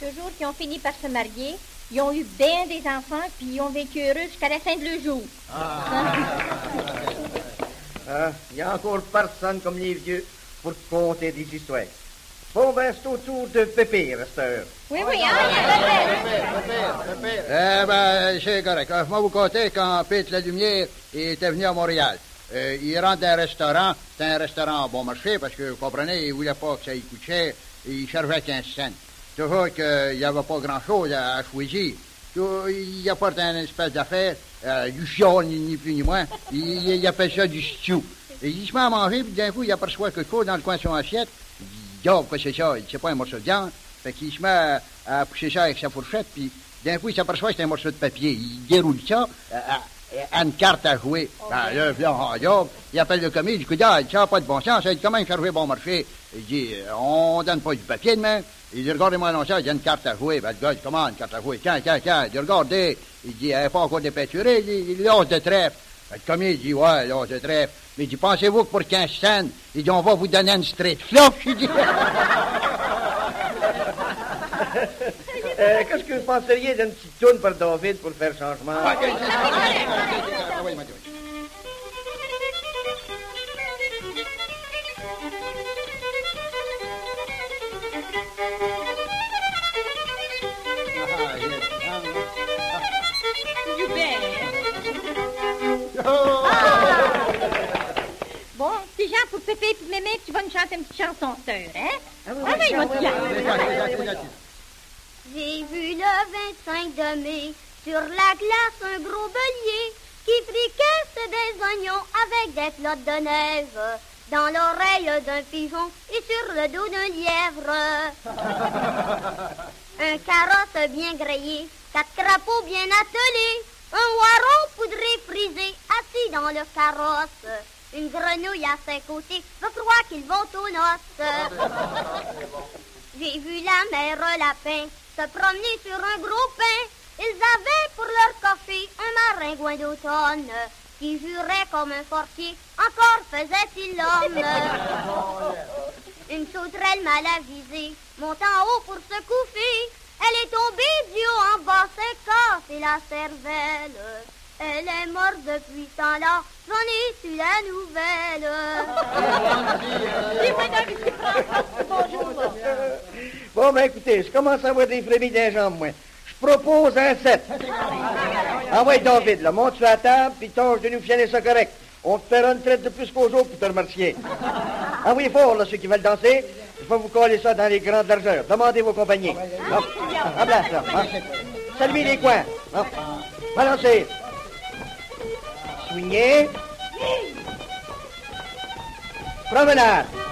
toujours qu'ils ont fini par se marier. Ils ont eu bien des enfants, puis ils ont vécu heureux jusqu'à la fin de leur jour. Il y a encore personne comme les vieux pour compter des histoires. Bon, ben, c'est au tour de Pépé, à cette heure. Oui, il y a Pépé. Eh ben, c'est correct. Moi, vous comptez quand Pete Lalumière était venu à Montréal. Il rentre dans un restaurant. C'était un restaurant bon marché parce que, vous comprenez, il voulait pas que ça lui coûte cher. Il servait 15 cents. Toujours qu'il n'y avait pas grand-chose à choisir. Il apporte une espèce d'affaire, du chiol, ni plus ni moins. Il appelle ça du stew. Et il se met à manger, puis d'un coup, il aperçoit quelque chose dans le coin de son assiette. Il dit, oh, quoi c'est ça? C'est pas un morceau de viande. Fait qu'il se met à pousser ça avec sa fourchette, puis d'un coup, il s'aperçoit que c'est un morceau de papier. Il déroule ça à une carte à jouer. Ben, là, il appelle le commis, il dit, écoute, ça n'a pas de bon sens, ça dit, comment ça jouer bon marché? Il dit, on donne pas du papier demain. Il dit, regardez-moi non ça, il y a une carte à jouer. Ben, le gars dit, comment une carte à jouer? Tiens. Il dit, regardez. Il dit, elle n'est pas encore dépeinturée. Il dit, l'os de trèfle. Ben, le commis, il dit, ouais, l'os de trèfle. Mais il dit, pensez-vous que pour 15 cents, il dit, on va vous donner une straight flush? Il dit, Qu'est-ce que vous penseriez d'une petite toune par David pour faire changement? Bon, c'est genre pour Pépé et Mémé que tu vas nous chanter une petite chanson, sœur, hein? Oui, mon petit. J'ai vu le 25 de mai sur la glace un gros bélier qui fricasse des oignons avec des flottes de neige dans l'oreille d'un pigeon et sur le dos d'un lièvre. Un carrosse bien grillé, 4 crapauds bien attelés, un oiron poudré frisé assis dans le carrosse. Une grenouille à ses côtés, je crois qu'ils vont aux noces. J'ai vu la mère lapin se promener sur un gros pain. Ils avaient pour leur café un maringouin d'automne qui jurait comme un fortier, encore faisait-il l'homme. Une sauterelle mal avisée monte en haut pour se coucher. Elle est tombée du haut en bas, s'est cassée la cervelle. Elle est morte depuis ce temps-là, j'en ai su la nouvelle. Bon, ben écoutez, je commence à avoir des frémis des jambes, moi. Je propose un 7. Ah ouais, David, là, monte sur la table, puis tâche de nous filer ça correct. On te fera une traite de plus qu'aux autres pour te remercier. Ah oui, fort, là, ceux qui veulent danser. Je vais vous coller ça dans les grandes largeurs. Demandez vos compagnies. En place, là. Saluez les coins. Balancez. Swingez. Promenade.